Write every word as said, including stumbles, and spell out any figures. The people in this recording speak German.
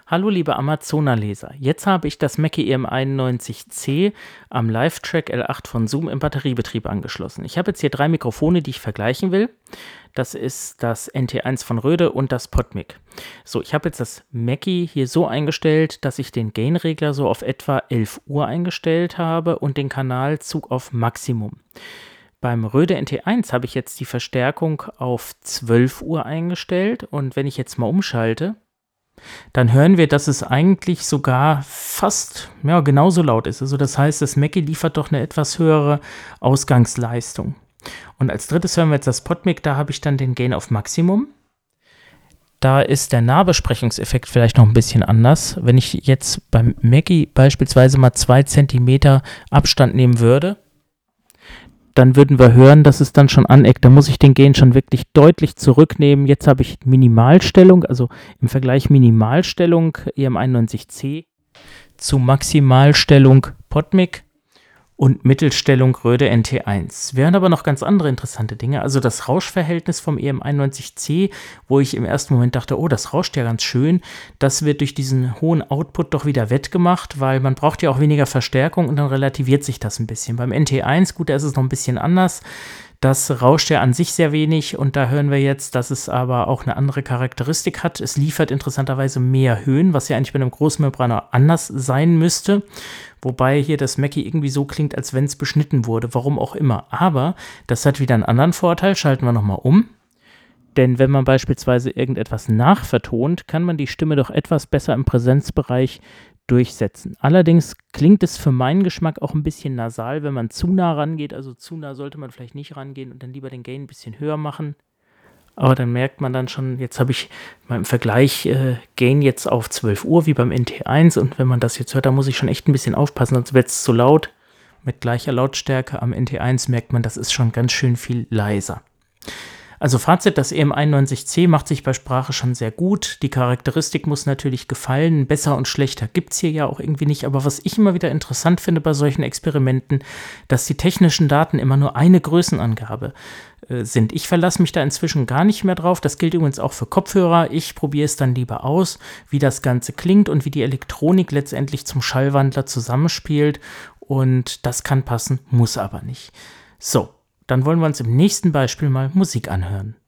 Hallo liebe Amazona-Leser, jetzt habe ich das Mackie E M einundneunzig C am Live-Track L acht von Zoom im Batteriebetrieb angeschlossen. Ich habe jetzt hier drei Mikrofone, die ich vergleichen will. Das ist das N T eins von Rode und das PodMic. So, ich habe jetzt das Mackie hier so eingestellt, dass ich den Gain-Regler so auf etwa elf Uhr eingestellt habe und den Kanalzug auf Maximum. Beim Rode N T eins habe ich jetzt die Verstärkung auf zwölf Uhr eingestellt und wenn ich jetzt mal umschalte, dann hören wir, dass es eigentlich sogar fast ja, genauso laut ist. Also das heißt, das Mackie liefert doch eine etwas höhere Ausgangsleistung. Und als drittes hören wir jetzt das PodMic, da habe ich dann den Gain auf Maximum. Da ist der Nahbesprechungseffekt vielleicht noch ein bisschen anders. Wenn ich jetzt beim Mackie beispielsweise mal zwei Zentimeter Abstand nehmen würde, dann würden wir hören, dass es dann schon aneckt. Da muss ich den Gain schon wirklich deutlich zurücknehmen. Jetzt habe ich Minimalstellung, also im Vergleich Minimalstellung E M einundneunzig C zu Maximalstellung PodMic und Mittelstellung Rode N T eins. Wir hören aber noch ganz andere interessante Dinge. Also das Rauschverhältnis vom E M einundneunzig C, wo ich im ersten Moment dachte, oh, das rauscht ja ganz schön. Das wird durch diesen hohen Output doch wieder wettgemacht, weil man braucht ja auch weniger Verstärkung und dann relativiert sich das ein bisschen. Beim N T eins, gut, da ist es noch ein bisschen anders. Das rauscht ja an sich sehr wenig und da hören wir jetzt, dass es aber auch eine andere Charakteristik hat. Es liefert interessanterweise mehr Höhen, was ja eigentlich bei einem Großmembraner anders sein müsste. Wobei hier das Mackie irgendwie so klingt, als wenn es beschnitten wurde, warum auch immer. Aber das hat wieder einen anderen Vorteil, schalten wir nochmal um. Denn wenn man beispielsweise irgendetwas nachvertont, kann man die Stimme doch etwas besser im Präsenzbereich durchsetzen. Allerdings klingt es für meinen Geschmack auch ein bisschen nasal, wenn man zu nah rangeht. Also zu nah sollte man vielleicht nicht rangehen und dann lieber den Gain ein bisschen höher machen. Aber dann merkt man dann schon, jetzt habe ich mal im Vergleich äh, Gain jetzt auf zwölf Uhr wie beim N T eins und wenn man das jetzt hört, da muss ich schon echt ein bisschen aufpassen, sonst wird es zu laut. Mit gleicher Lautstärke am N T eins merkt man, das ist schon ganz schön viel leiser. Also Fazit, das E M einundneunzig C macht sich bei Sprache schon sehr gut. Die Charakteristik muss natürlich gefallen. Besser und schlechter gibt es hier ja auch irgendwie nicht. Aber was ich immer wieder interessant finde bei solchen Experimenten, dass die technischen Daten immer nur eine Größenangabe äh, sind. Ich verlasse mich da inzwischen gar nicht mehr drauf. Das gilt übrigens auch für Kopfhörer. Ich probiere es dann lieber aus, wie das Ganze klingt und wie die Elektronik letztendlich zum Schallwandler zusammenspielt. Und das kann passen, muss aber nicht. So. Dann wollen wir uns im nächsten Beispiel mal Musik anhören.